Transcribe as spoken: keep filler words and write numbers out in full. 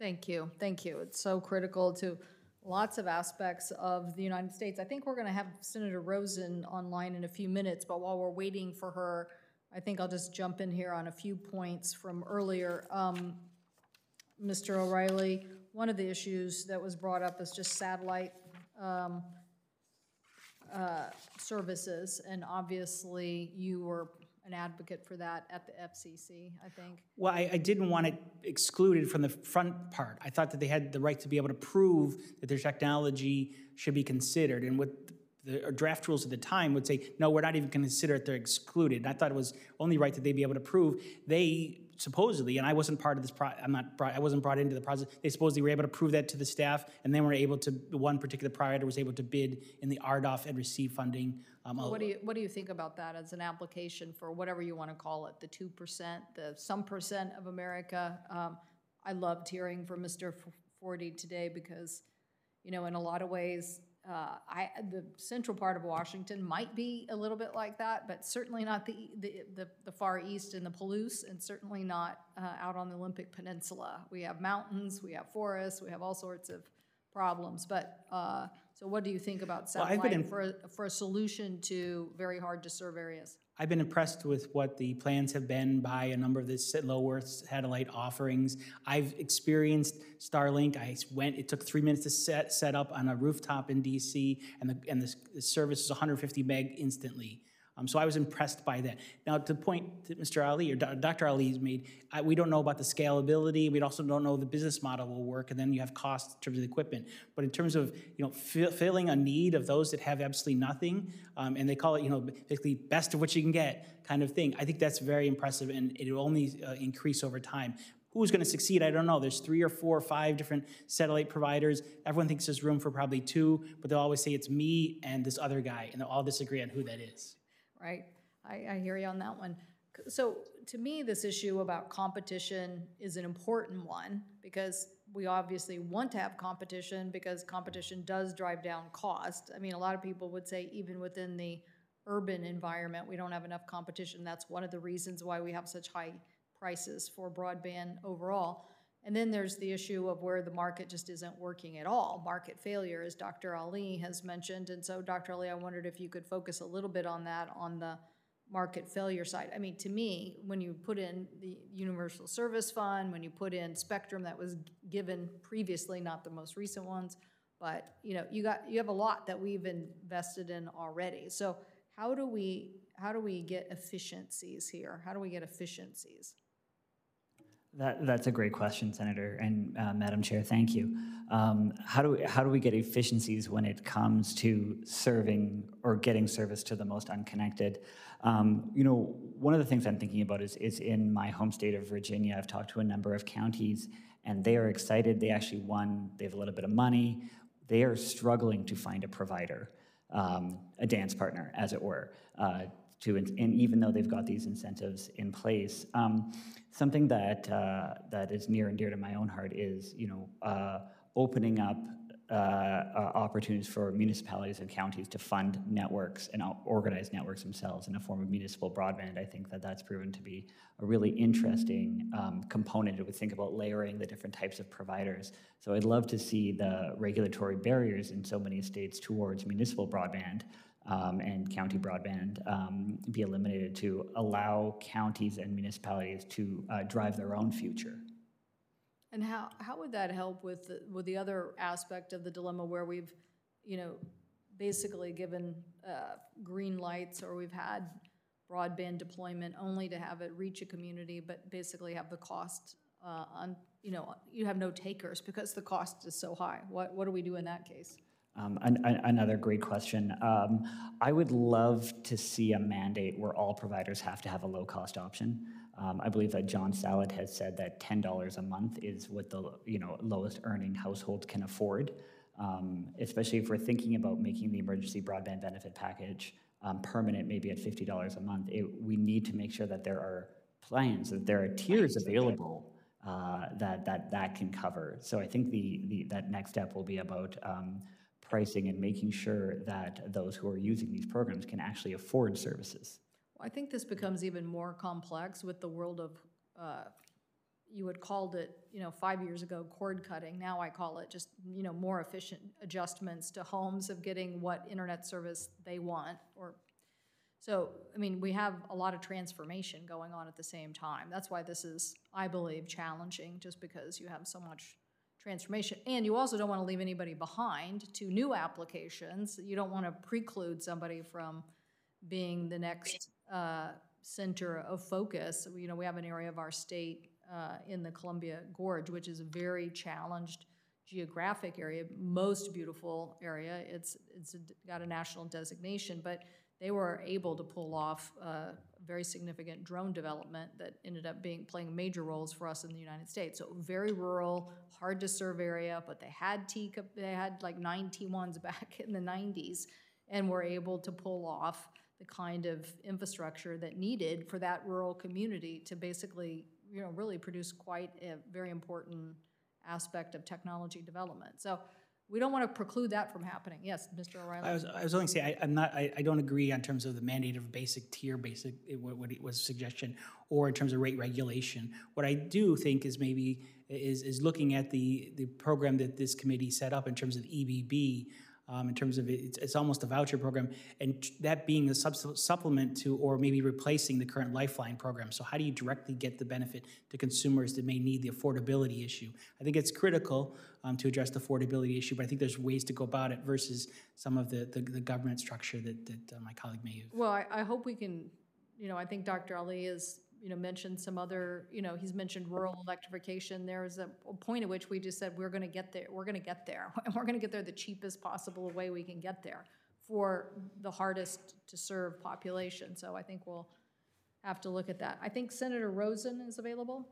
Thank you, thank you. It's so critical to lots of aspects of the United States. I think we're going to have Senator Rosen online in a few minutes, but while we're waiting for her, I think I'll just jump in here on a few points from earlier. Um, Mister O'Reilly, one of the issues that was brought up is just satellite um, uh, services, and obviously you were an advocate for that at the F C C, I think. Well, I, I didn't want it excluded from the front part. I thought that they had the right to be able to prove that their technology should be considered. And what the draft rules at the time would say, no, we're not even going to consider it, they're excluded. And I thought it was only right that they be able to prove. They supposedly, and I wasn't part of this, pro I'm not, brought, I wasn't brought into the process, they supposedly were able to prove that to the staff, and then were able to, one particular provider was able to bid in the R D O F and receive funding. Um, What do you what do you think about that as an application for whatever you want to call it, the two percent, the some percent of America? Um, I loved hearing from Mister Forty today because, you know, in a lot of ways, uh, I the central part of Washington might be a little bit like that, but certainly not the the the, the far east and the Palouse, and certainly not uh, out on the Olympic Peninsula. We have mountains, we have forests, we have all sorts of problems, but. Uh, So what do you think about satellite well, for, a, for a solution to very hard to serve areas? I've been impressed with what the plans have been by a number of the low Earth satellite offerings. I've experienced Starlink. I went, it took three minutes to set, set up on a rooftop in D C, and the, and the, the service is one hundred fifty meg instantly. Um, so I was impressed by that. Now, to the point that Mister Ali or Doctor Ali has made, I, we don't know about the scalability. We also don't know the business model will work, and then you have costs in terms of the equipment. But in terms of you know fill, filling a need of those that have absolutely nothing, um, and they call it you know basically best of what you can get kind of thing. I think that's very impressive, and it will only uh, increase over time. Who's going to succeed? I don't know. There's three or four or five different satellite providers. Everyone thinks there's room for probably two, but they'll always say it's me and this other guy, and they'll all disagree on who that is. Right, I, I hear you on that one. So to me, this issue about competition is an important one because we obviously want to have competition because competition does drive down cost. I mean, a lot of people would say even within the urban environment, we don't have enough competition. That's one of the reasons why we have such high prices for broadband overall. And then there's the issue of where the market just isn't working at all, market failure, as Doctor Ali has mentioned. And so, Doctor Ali, I wondered if you could focus a little bit on that, on the market failure side. I mean, to me, when you put in the Universal Service Fund, when you put in spectrum that was given previously, not the most recent ones, but you know, you got you have a lot that we've invested in already. So how do we how do we get efficiencies here? How do we get efficiencies? That, that's a great question, Senator, and uh, Madam Chair, thank you. Um, how do we, how do we get efficiencies when it comes to serving or getting service to the most unconnected? Um, you know, one of the things I'm thinking about is, is in my home state of Virginia. I've talked to a number of counties, and they are excited. They actually won. They have a little bit of money. They are struggling to find a provider, um, a dance partner, as it were. Uh, To, and even though they've got these incentives in place, um, something that uh, that is near and dear to my own heart is, you know, uh, opening up uh, uh, opportunities for municipalities and counties to fund networks and organize networks themselves in a form of municipal broadband. I think that that's proven to be a really interesting um, component if we think about layering the different types of providers. So I'd love to see the regulatory barriers in so many states towards municipal broadband Um, and county broadband um, be eliminated to allow counties and municipalities to uh, drive their own future. And how, how would that help with the, with the other aspect of the dilemma where we've, you know, basically given uh, green lights, or we've had broadband deployment only to have it reach a community, but basically have the cost uh, on, you know, you have no takers because the cost is so high. What, what do we do in that case? Um, an, an, another great question. Um, I would love to see a mandate where all providers have to have a low-cost option. Um, I believe that John Salad has said that ten dollars a month is what the you know lowest earning households can afford, um, especially if we're thinking about making the emergency broadband benefit package um, permanent, maybe at fifty dollars a month. It, we need to make sure that there are plans, that there are tiers available uh, that, that that can cover. So I think the, the that next step will be about um, pricing and making sure that those who are using these programs can actually afford services. Well, I think this becomes even more complex with the world of, uh, you had called it, you know, five years ago, cord cutting. Now I call it just, you know, more efficient adjustments to homes of getting what internet service they want. Or so, I mean, we have a lot of transformation going on at the same time. That's why this is, I believe, challenging, just because you have so much transformation. And you also don't want to leave anybody behind to new applications. You don't want to preclude somebody from being the next uh, center of focus. You know, we have an area of our state uh, in the Columbia Gorge, which is a very challenged geographic area, most beautiful area. It's, it's got a national designation, but they were able to pull off uh, very significant drone development that ended up being playing major roles for us in the United States. So very rural, hard to serve area, but they had T, they had like nine T ones back in the nineties, and were able to pull off the kind of infrastructure that needed for that rural community to basically, you know, really produce quite a very important aspect of technology development. So we don't want to preclude that from happening. Yes, Mister O'Reilly. I was, I was only saying, I, I'm not, I, I don't agree in terms of the mandate of basic tier, basic, it- what, what it was suggestion, or in terms of rate regulation. What I do think is maybe, is, is looking at the, the program that this committee set up in terms of E B B, um, in terms of it, it's, it's almost a voucher program, and t- that being a sub- supplement to, or maybe replacing the current Lifeline program. So how do you directly get the benefit to consumers that may need the affordability issue? I think it's critical um, to address the affordability issue, but I think there's ways to go about it versus some of the, the, the government structure that, that uh, my colleague may have. Well, I, I hope we can, you know, I think Doctor Ali has, you know, mentioned some other, you know, he's mentioned rural electrification. There's a, a point at which we just said, we're gonna get there, we're gonna get there. And we're gonna get there the cheapest possible way we can get there for the hardest to serve population. So I think we'll have to look at that. I think Senator Rosen is available.